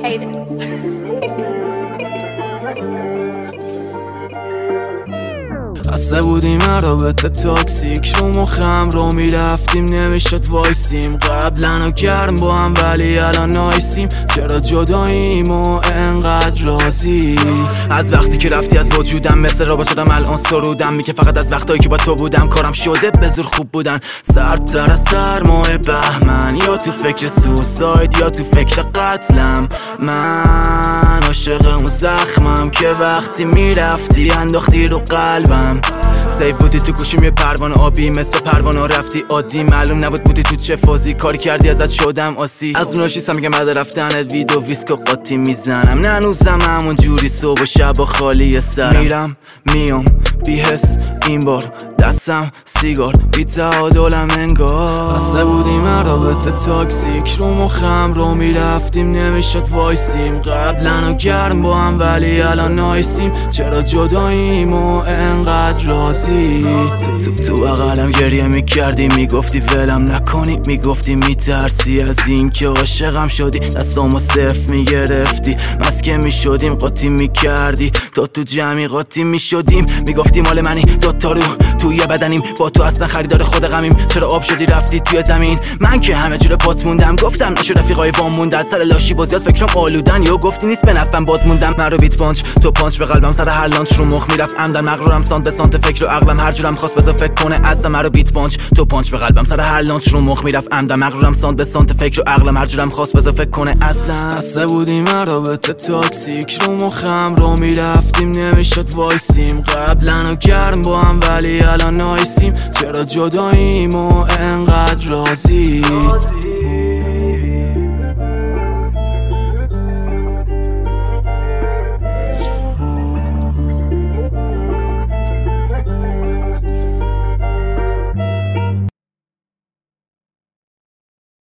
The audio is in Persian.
hate it. بسته بودیم رابطه تاکسیک رو مخم رو میرفتیم نمیشد وایسیم قبلا و گرم با هم ولی الان نایسیم چرا جداییم و انقدر راضی از وقتی که رفتی از وجودم مثل رابا شدم الان سرودم میگه فقط از وقتایی که با تو بودم کارم شده به زور خوب بودن سردتر از سرمای بهمن یا تو فکر سوساید یا تو فکر قتلم من عاشق اون زخمم که وقتی میرفتی انداختی رو قلبم سیف بودی تو گوشیم یه پروانه آبی مثل پروانه رفتی عادی معلوم نبود بودی تو چه فازی کاری کردی ازت شدم آسی از اون نشیستم میگم بعد رفتنت ویدو ویسک و قاطی میزنم ننوزم همون جوری صبح و شب و خالی سرم میرم میام بی حس این بار دستم سیگار بی تعادلم انگار بسته بودیم رابطه تاکسیک رو مخم رو میرفتیم نمیشد وایسیم قبلا و گرم با هم ولی الان نایسیم چرا جداییم و انقدر راضی تو بغلم گریه میکردی میگفتی ولم نکنی میگفتی میترسی از این که عاشقم شدی دستامو صفر میگرفتی مسکه میشدیم قاطی میکردی تا تو جمعی قاطی میشدیم میگفتی مال منی دوتا رو توی بدنیم با تو اصلا خریدار خود غمیم چرا آب شدی رفتی توی زمین من که همه جوره پات موندم گفتم نشو رفیقای وام موندن سر لاشی بازیات فکرم آلودن یا گفتی نیست به نفعم باد موندم من رو بیت پانچ تو پانچ به قلبم سر هر لانچ رو مخ میرفت عمدن مغرورم سانت به سانت فکر و عقلم هر جورم خواست بذار فکر کنه اصلا من رو بیت پانچ تو پانچ به قلبم سر هر لانچ رو مخ میرفت عمدن مغرورم سانت به سانت فکر و عقلم هر جورم خواست بذار فکر کنه اصلا بسته بودیم رابطه تاکسیک رو مخم رو میرفتیم نمیشد وایسیم قبلا و گرم با هم ولی الان نایسیم چرا جداییم و انقدر راضی